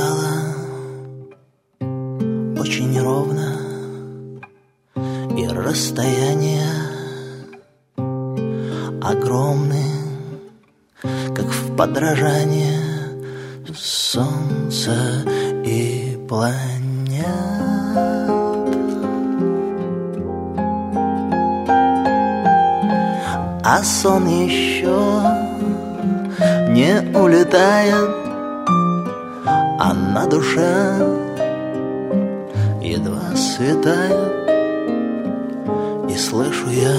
стало очень ровно, и расстояния огромные, как в подражание солнца и планет. А сон еще не улетает, а на душе едва светает, и слышу я,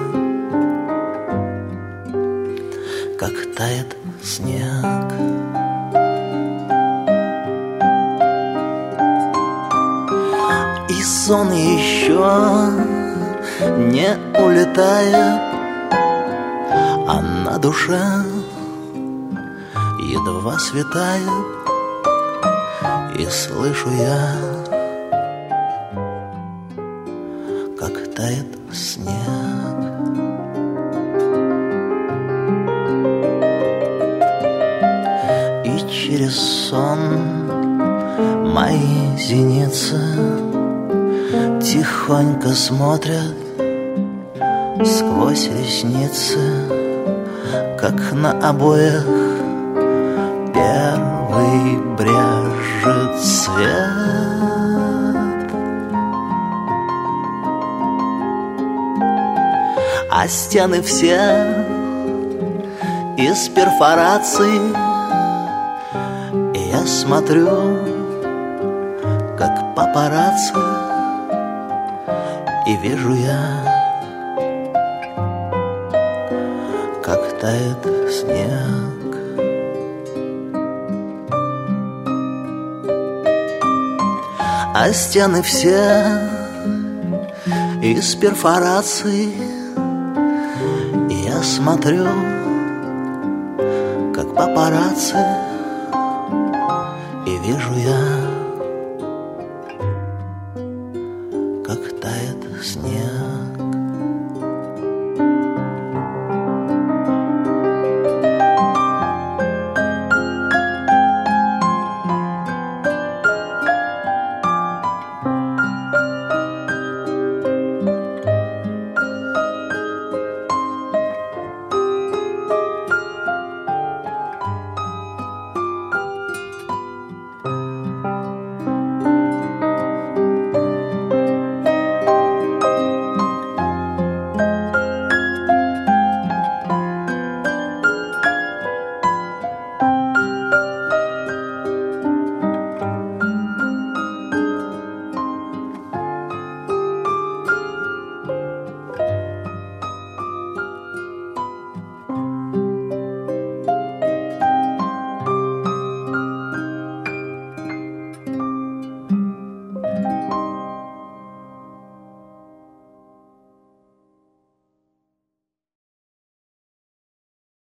как тает снег. И сон еще не улетает, а на душе едва светает, и слышу я, как тает снег. И через сон мои зеницы тихонько смотрят сквозь ресницы, как на обоях первый брежет свет. А стены все из перфораций, и я смотрю, как папарацци, и вижу я, как тает снег. А стены все из перфораций, и я смотрю, как папарацци, и вижу я,